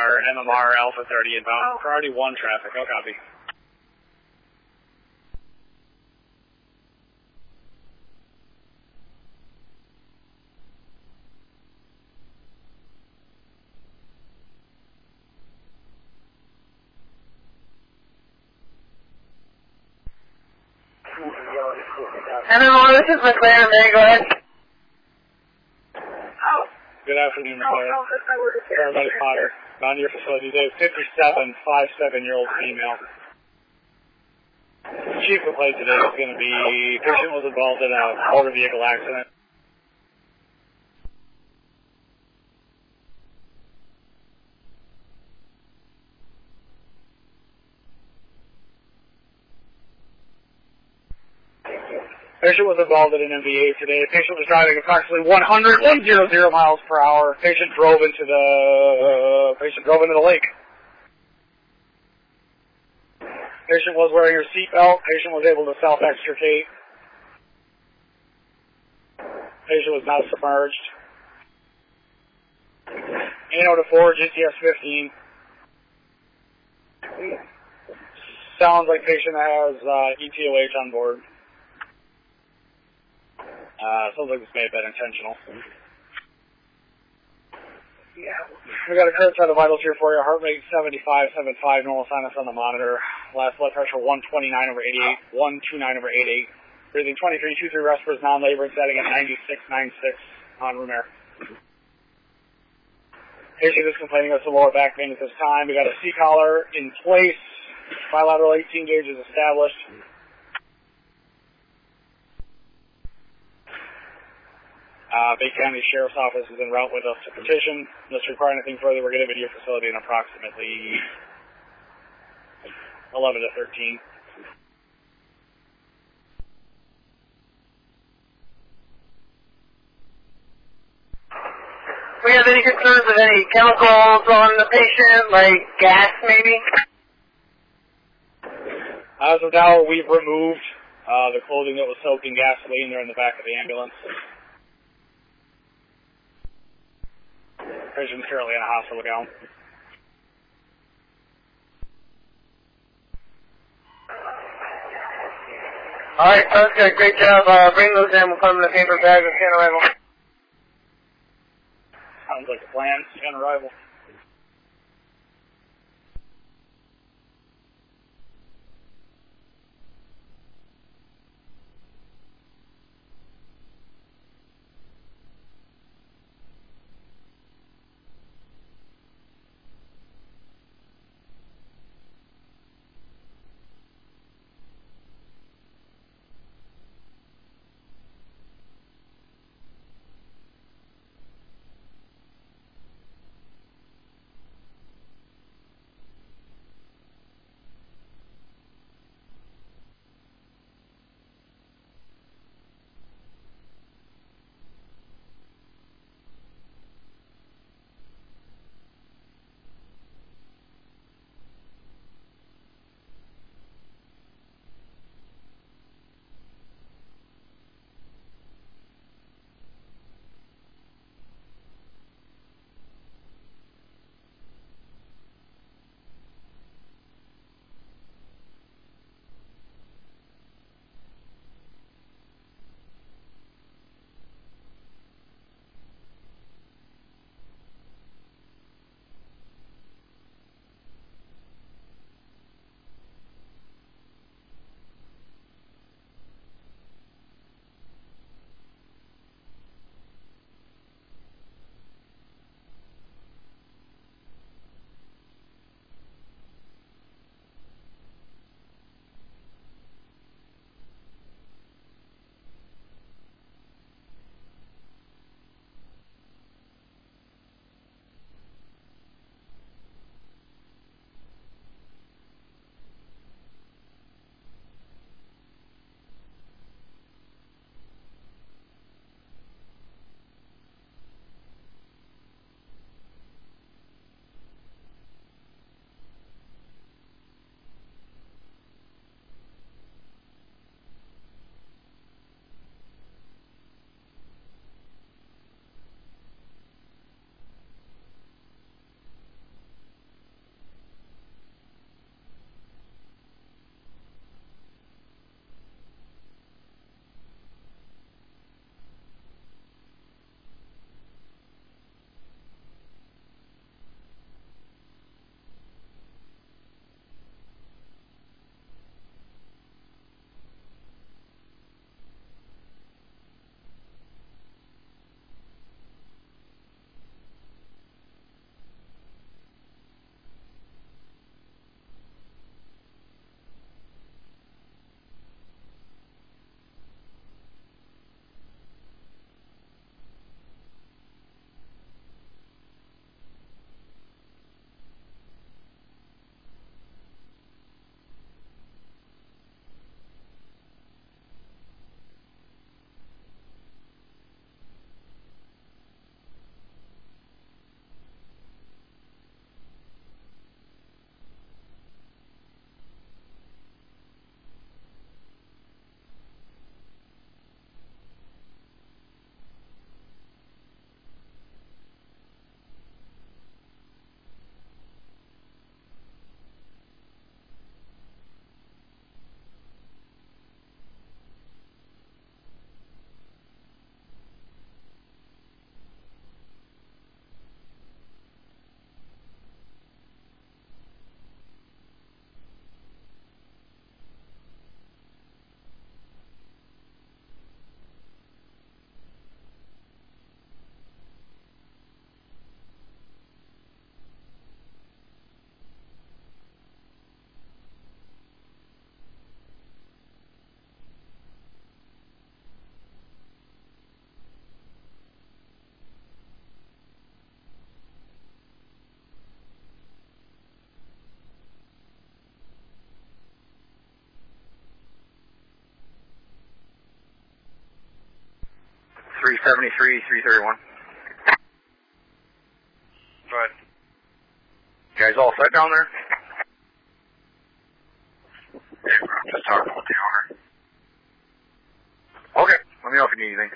MMR Alpha 30 inbound. Priority 1 traffic. Oh, copy. MMR, this is McLaren. May I go ahead? Good afternoon, McLaren. Paramedic Potter. On your facility today, 57, 57-year-old female. Chief complaint today is going to be patient was involved in a motor vehicle accident. Patient was involved in an MVA today. Patient was driving approximately 100 miles per hour. Patient drove into the lake. Patient was wearing her seatbelt. Patient was able to self-extricate. Patient was not submerged. ANO to 4, GTS 15. Sounds like patient has ETOH on board. Sounds like this may have been intentional. Yeah. We got a current set of vitals here for you. Heart rate 75, normal sinus on the monitor. Last blood pressure 129/88, 129/88. Breathing 23, 23 respirators, non-laboring, setting at 96, 96 on room air. Patient is complaining of some lower back pain at this time. We got a C-collar in place. Bilateral 18 gauge is established. Bay County Sheriff's Office is en route with us to petition. Unless you require anything further, we're going to be at your facility in approximately 11 to 13. We have any concerns of any chemicals on the patient, like gas maybe? As of now, we've removed the clothing that was soaked in gasoline there in the back of the ambulance. Patient's currently in a hospital gown. Alright, sounds good. Great job. Bring those in. We'll put them in the paper bag and scan arrival. Sounds like a plan. Scan arrival. 373, 331. Good. You guys all set down there? Yeah, I'm just talking with the owner. Okay, let me know if you need anything.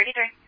33.